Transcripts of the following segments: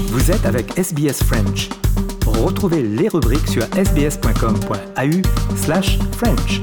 Vous êtes avec SBS French. Retrouvez les rubriques sur sbs.com.au/French.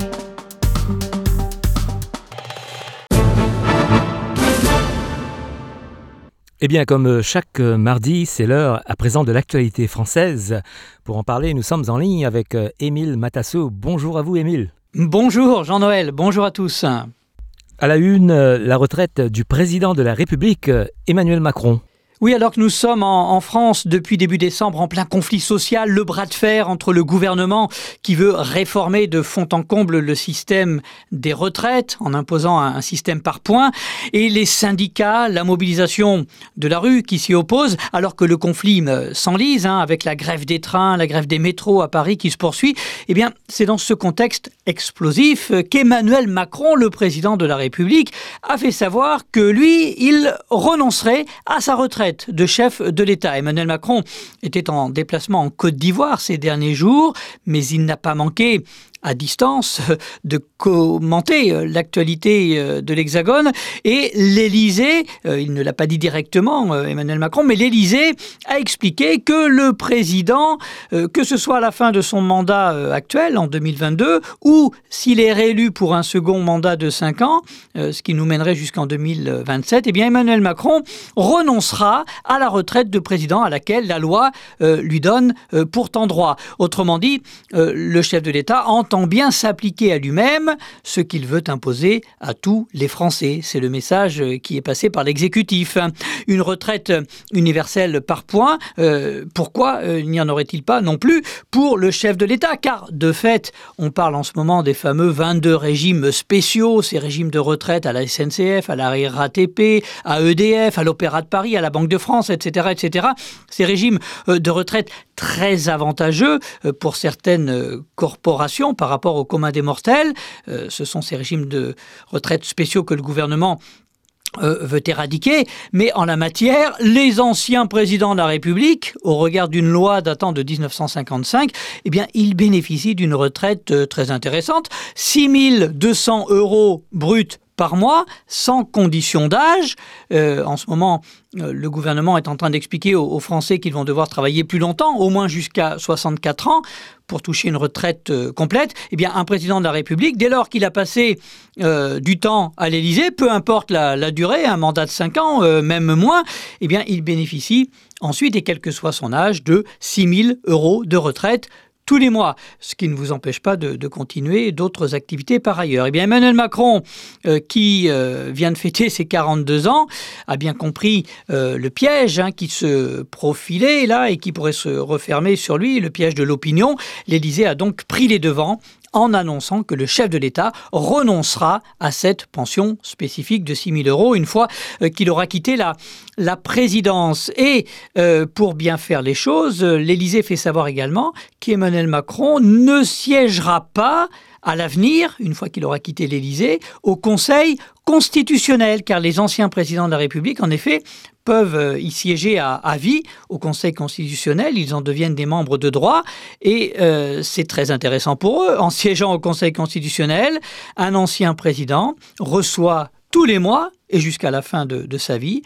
Eh bien, comme chaque mardi, c'est l'heure à présent de l'actualité française. Pour en parler, nous sommes en ligne avec Émile Matasso. Bonjour à vous, Émile. Bonjour Jean-Noël, bonjour à tous. À la une, la retraite du président de la République, Emmanuel Macron. Oui, alors que nous sommes en France depuis début décembre en plein conflit social, le bras de fer entre le gouvernement qui veut réformer de fond en comble le système des retraites en imposant un système par points et les syndicats, la mobilisation de la rue qui s'y oppose alors que le conflit s'enlise avec la grève des trains, la grève des métros à Paris qui se poursuit. Eh bien, c'est dans ce contexte explosif qu'Emmanuel Macron, le président de la République, a fait savoir que lui, il renoncerait à sa retraite de chef de l'État. Emmanuel Macron était en déplacement en Côte d'Ivoire ces derniers jours, mais il n'a pas manqué à distance de commenter l'actualité de l'Hexagone. Et l'Élysée, il ne l'a pas dit directement, Emmanuel Macron, mais l'Élysée a expliqué que le président, que ce soit à la fin de son mandat actuel, en 2022, ou s'il est réélu pour un second mandat de 5 ans, ce qui nous mènerait jusqu'en 2027, eh bien Emmanuel Macron renoncera à la retraite de président à laquelle la loi lui donne pourtant droit. Autrement dit, le chef de l'État entend bien s'appliquer à lui-même ce qu'il veut imposer à tous les Français. C'est le message qui est passé par l'exécutif. Une retraite universelle par points, pourquoi n'y en aurait-il pas non plus pour le chef de l'État? Car de fait, on parle en ce moment des fameux 22 régimes spéciaux, ces régimes de retraite à la SNCF, à la RATP, à EDF, à l'Opéra de Paris, à la Banque de France, etc., etc. Ces régimes de retraite très avantageux pour certaines corporations par rapport au commun des mortels. Ce sont ces régimes de retraite spéciaux que le gouvernement veut éradiquer, mais en la matière, les anciens présidents de la République, au regard d'une loi datant de 1955, eh bien, ils bénéficient d'une retraite très intéressante, 6 200 € bruts par mois, sans condition d'âge. En ce moment, le gouvernement est en train d'expliquer aux Français qu'ils vont devoir travailler plus longtemps, au moins jusqu'à 64 ans, pour toucher une retraite complète. Eh bien, un président de la République, dès lors qu'il a passé du temps à l'Élysée, peu importe la durée, un mandat de 5 ans, même moins, eh bien, il bénéficie ensuite, et quel que soit son âge, de 6 000 € de retraite tous les mois, ce qui ne vous empêche pas de continuer d'autres activités par ailleurs. Eh bien, Emmanuel Macron, qui vient de fêter ses 42 ans, a bien compris le piège qui se profilait là et qui pourrait se refermer sur lui, le piège de l'opinion. L'Élysée a donc pris les devants en annonçant que le chef de l'État renoncera à cette pension spécifique de 6 000 € une fois qu'il aura quitté la présidence. Et pour bien faire les choses, l'Élysée fait savoir également qu'Emmanuel Macron ne siégera pas à l'avenir, une fois qu'il aura quitté l'Élysée, au Conseil constitutionnel, car les anciens présidents de la République, en effet, peuvent y siéger à vie au Conseil constitutionnel. Ils en deviennent des membres de droit et c'est très intéressant pour eux. En siégeant au Conseil constitutionnel, un ancien président reçoit tous les mois et jusqu'à la fin de sa vie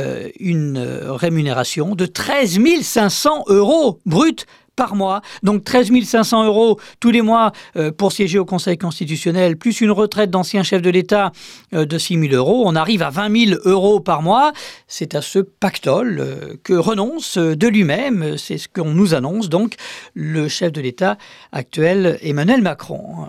une rémunération de 13 500 € bruts par mois. Donc 13 500 € tous les mois pour siéger au Conseil constitutionnel, plus une retraite d'ancien chef de l'État de 6 000 €. On arrive à 20 000 € par mois. C'est à ce pactole que renonce de lui-même, c'est ce qu'on nous annonce donc, le chef de l'État actuel, Emmanuel Macron.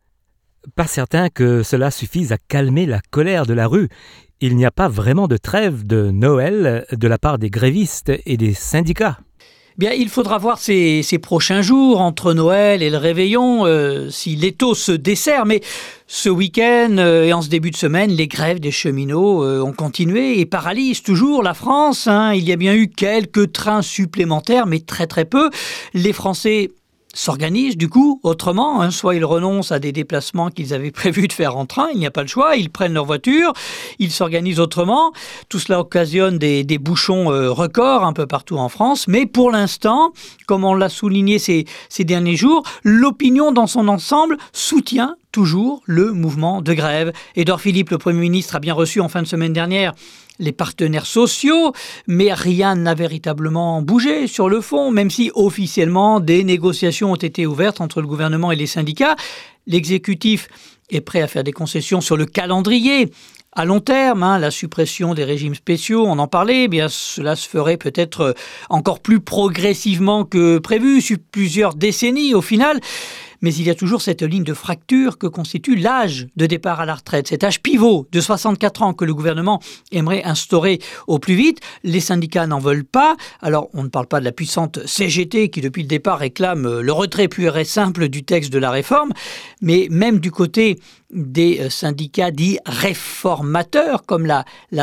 Pas certain que cela suffise à calmer la colère de la rue. Il n'y a pas vraiment de trêve de Noël de la part des grévistes et des syndicats. Bien, il faudra voir ces prochains jours, entre Noël et le réveillon, si l'étau se dessert. Mais ce week-end et en ce début de semaine, les grèves des cheminots ont continué et paralysent toujours la France. Il y a bien eu quelques trains supplémentaires, mais très très peu. Les Français s'organisent du coup autrement, soit ils renoncent à des déplacements qu'ils avaient prévu de faire en train, il n'y a pas le choix, ils prennent leur voiture, ils s'organisent autrement, tout cela occasionne des bouchons records un peu partout en France, mais pour l'instant, comme on l'a souligné ces derniers jours, l'opinion dans son ensemble soutient toujours le mouvement de grève. Édouard Philippe, le Premier ministre, a bien reçu en fin de semaine dernière les partenaires sociaux, mais rien n'a véritablement bougé sur le fond, même si officiellement des négociations ont été ouvertes entre le gouvernement et les syndicats. L'exécutif est prêt à faire des concessions sur le calendrier. À long terme, la suppression des régimes spéciaux, on en parlait, eh bien cela se ferait peut-être encore plus progressivement que prévu, sur plusieurs décennies au final. Mais il y a toujours cette ligne de fracture que constitue l'âge de départ à la retraite, cet âge pivot de 64 ans que le gouvernement aimerait instaurer au plus vite. Les syndicats n'en veulent pas. Alors, on ne parle pas de la puissante CGT qui, depuis le départ, réclame le retrait pur et simple du texte de la réforme, mais même du côté des syndicats dits réformateurs comme la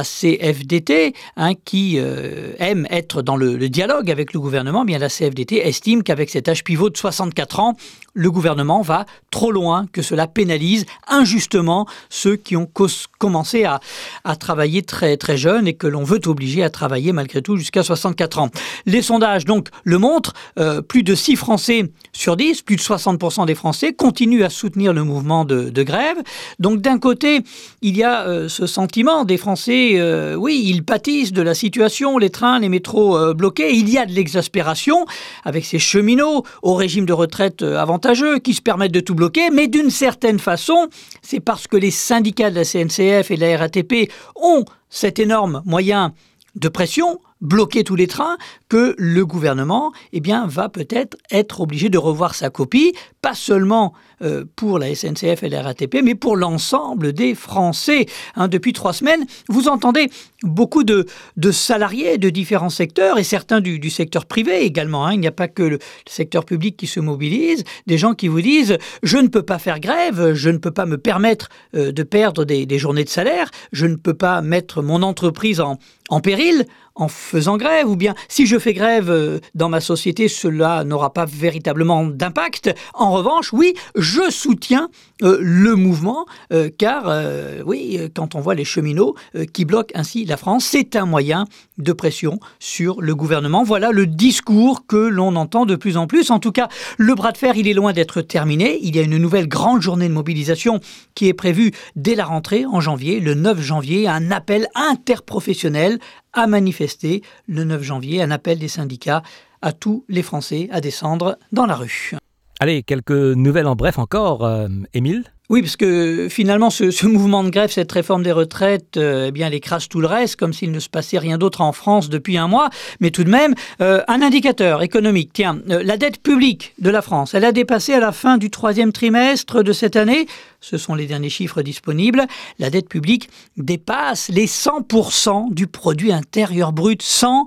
CFDT qui aime être dans le dialogue avec le gouvernement, bien la CFDT estime qu'avec cet âge pivot de 64 ans, le gouvernement va trop loin, que cela pénalise injustement ceux qui ont commencé à travailler très, très jeunes et que l'on veut obliger à travailler malgré tout jusqu'à 64 ans. Les sondages donc le montrent, plus de 6 Français sur 10, plus de 60% des Français continuent à soutenir le mouvement de grève. Donc d'un côté, il y a ce sentiment des Français, ils pâtissent de la situation, les trains, les métros bloqués. Il y a de l'exaspération avec ces cheminots au régime de retraite avantageux qui se permettent de tout bloquer. Mais d'une certaine façon, c'est parce que les syndicats de la CNCF et de la RATP ont cet énorme moyen de pression, bloquer tous les trains, que le gouvernement va peut-être être obligé de revoir sa copie, pas seulement pour la SNCF et la RATP, mais pour l'ensemble des Français. Depuis 3 semaines, vous entendez beaucoup de salariés de différents secteurs et certains du secteur privé également. Il n'y a pas que le secteur public qui se mobilise, des gens qui vous disent « je ne peux pas faire grève, je ne peux pas me permettre de perdre des journées de salaire, je ne peux pas mettre mon entreprise en péril en faisant grève, ou bien si je fais grève dans ma société, cela n'aura pas véritablement d'impact. En revanche, oui, je soutiens le mouvement, car quand on voit les cheminots qui bloquent ainsi la France, c'est un moyen de pression sur le gouvernement. Voilà le discours que l'on entend de plus en plus. En tout cas, le bras de fer, il est loin d'être terminé. Il y a une nouvelle grande journée de mobilisation qui est prévue dès la rentrée en janvier, le 9 janvier, un appel interprofessionnel à manifester le 9 janvier, un appel des syndicats à tous les Français à descendre dans la rue. Allez, quelques nouvelles en bref encore, Émile ? Oui, parce que finalement, ce mouvement de grève, cette réforme des retraites, elle écrase tout le reste, comme s'il ne se passait rien d'autre en France depuis un mois. Mais tout de même, un indicateur économique. Tiens, la dette publique de la France, elle a dépassé à la fin du 3e trimestre de cette année, ce sont les derniers chiffres disponibles, la dette publique dépasse les 100% du produit intérieur brut,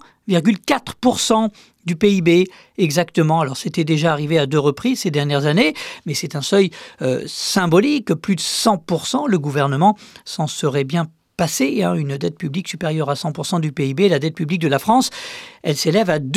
100,4% du PIB, exactement. Alors, c'était déjà arrivé à 2 reprises ces dernières années, mais c'est un seuil symbolique. Plus de 100%, le gouvernement s'en serait bien passé. Une dette publique supérieure à 100% du PIB, la dette publique de la France, elle s'élève à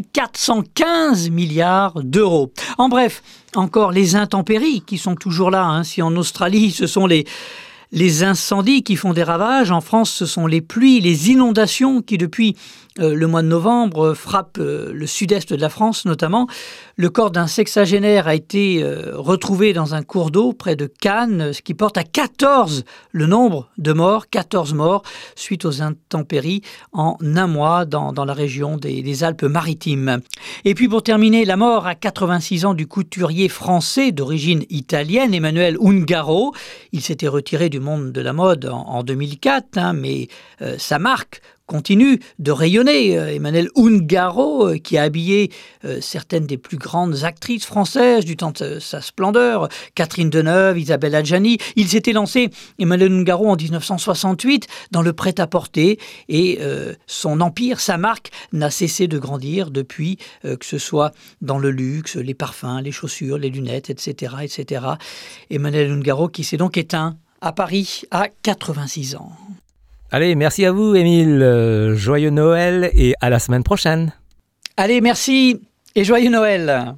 2415 milliards d'euros. En bref, encore les intempéries qui sont toujours là. Si en Australie, ce sont les incendies qui font des ravages, en France, ce sont les pluies, les inondations qui, depuis le mois de novembre, frappent le sud-est de la France notamment. Le corps d'un sexagénaire a été retrouvé dans un cours d'eau près de Cannes, ce qui porte à 14 le nombre de morts, 14 morts suite aux intempéries en un mois dans la région des Alpes-Maritimes. Et puis pour terminer, la mort à 86 ans du couturier français d'origine italienne, Emmanuel Ungaro. Il s'était retiré du monde de la mode en 2004, mais sa marque continue de rayonner. Emmanuel Ungaro, qui a habillé certaines des plus grandes actrices françaises du temps de sa splendeur, Catherine Deneuve, Isabelle Adjani. Il s'était lancé, Emmanuel Ungaro, en 1968 dans le prêt-à-porter et son empire, sa marque, n'a cessé de grandir depuis, que ce soit dans le luxe, les parfums, les chaussures, les lunettes, etc. etc. Emmanuel Ungaro qui s'est donc éteint à Paris à 86 ans. Allez, merci à vous, Émile. Joyeux Noël et à la semaine prochaine. Allez, merci et joyeux Noël.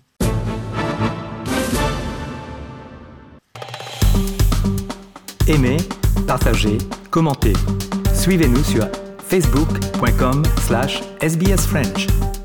Aimez, partagez, commentez. Suivez-nous sur facebook.com/sbsfrench.